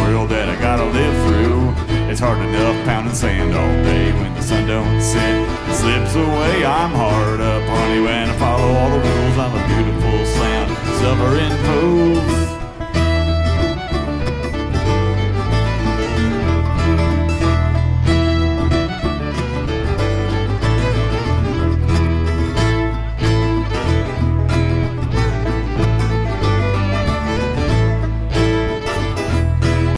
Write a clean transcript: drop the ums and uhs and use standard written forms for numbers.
world that I gotta live through. It's hard enough pounding sand all day when the sun don't set. It slips away, I'm hard up, honey, when I follow all the rules. I'm a beautiful sound, suffering fool.